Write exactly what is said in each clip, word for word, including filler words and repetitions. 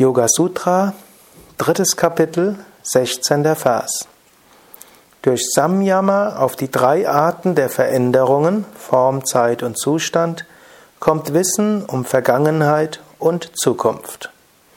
Yoga Sutra, drittes Kapitel, sechzehnter Vers. Durch Samyama auf die drei Arten der Veränderungen, Form, Zeit und Zustand, kommt Wissen um Vergangenheit und Zukunft.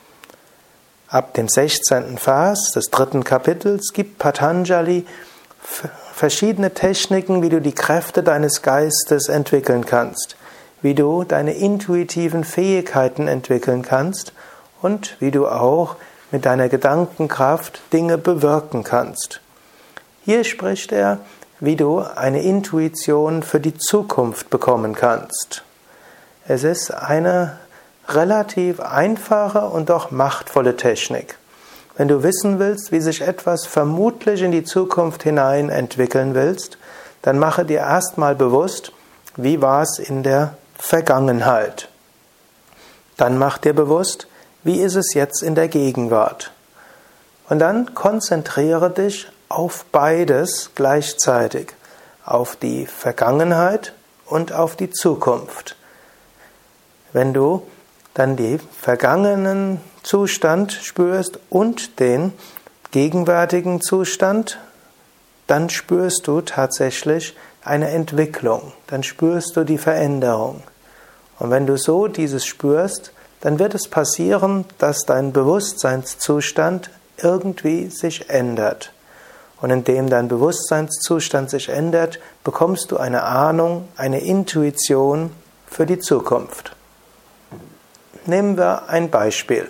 Ab dem sechzehnten Vers des dritten Kapitels gibt Patanjali verschiedene Techniken, wie du die Kräfte deines Geistes entwickeln kannst, wie du deine intuitiven Fähigkeiten entwickeln kannst und wie du auch mit deiner Gedankenkraft Dinge bewirken kannst. Hier spricht er, wie du eine Intuition für die Zukunft bekommen kannst. Es ist eine relativ einfache und doch machtvolle Technik. Wenn du wissen willst, wie sich etwas vermutlich in die Zukunft hinein entwickeln willst, dann mache dir erstmal bewusst, wie war es in der Vergangenheit. Dann mach dir bewusst, wie ist es jetzt in der Gegenwart. Und dann konzentriere dich auf beides gleichzeitig, auf die Vergangenheit und auf die Zukunft. Wenn du dann den vergangenen Zustand spürst und den gegenwärtigen Zustand, dann spürst du tatsächlich eine Entwicklung, dann spürst du die Veränderung. Und wenn du so dieses spürst, dann wird es passieren, dass dein Bewusstseinszustand irgendwie sich ändert. Und indem dein Bewusstseinszustand sich ändert, bekommst du eine Ahnung, eine Intuition für die Zukunft. Nehmen wir ein Beispiel.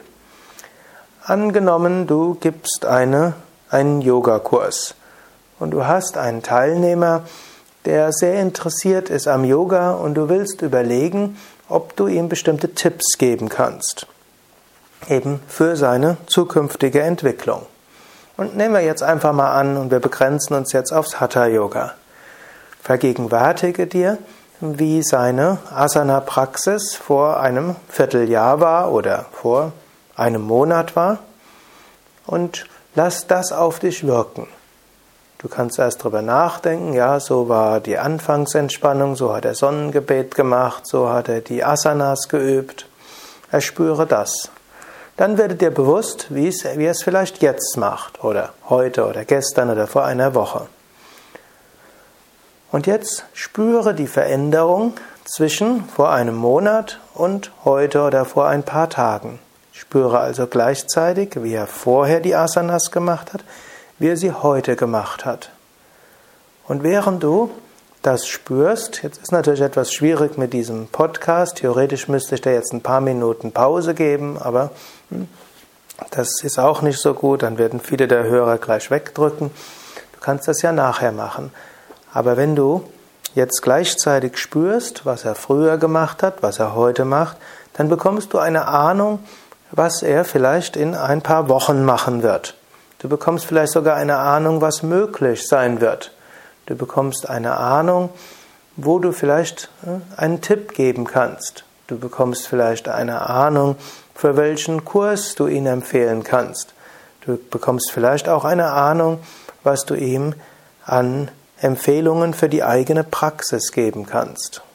Angenommen, du gibst eine, einen Yogakurs und du hast einen Teilnehmer, der sehr interessiert ist am Yoga und du willst überlegen, ob du ihm bestimmte Tipps geben kannst, eben für seine zukünftige Entwicklung. Und nehmen wir jetzt einfach mal an und wir begrenzen uns jetzt aufs Hatha-Yoga. Vergegenwärtige dir, wie seine Asana-Praxis vor einem Vierteljahr war oder vor einem Monat war und lass das auf dich wirken. Du kannst erst drüber nachdenken, ja, so war die Anfangsentspannung, so hat er Sonnengebet gemacht, so hat er die Asanas geübt. Erspüre das. Dann werde dir bewusst, wie es, wie er es vielleicht jetzt macht oder heute oder gestern oder vor einer Woche. Und jetzt spüre die Veränderung zwischen vor einem Monat und heute oder vor ein paar Tagen. Spüre also gleichzeitig, wie er vorher die Asanas gemacht hat, wie er sie heute gemacht hat. Und während du das spürst, jetzt ist natürlich etwas schwierig mit diesem Podcast, theoretisch müsste ich da jetzt ein paar Minuten Pause geben, aber das ist auch nicht so gut, dann werden viele der Hörer gleich wegdrücken. Du kannst das ja nachher machen. Aber wenn du jetzt gleichzeitig spürst, was er früher gemacht hat, was er heute macht, dann bekommst du eine Ahnung, was er vielleicht in ein paar Wochen machen wird. Du bekommst vielleicht sogar eine Ahnung, was möglich sein wird. Du bekommst eine Ahnung, wo du vielleicht einen Tipp geben kannst. Du bekommst vielleicht eine Ahnung, für welchen Kurs du ihn empfehlen kannst. Du bekommst vielleicht auch eine Ahnung, was du ihm an Empfehlungen für die eigene Praxis geben kannst.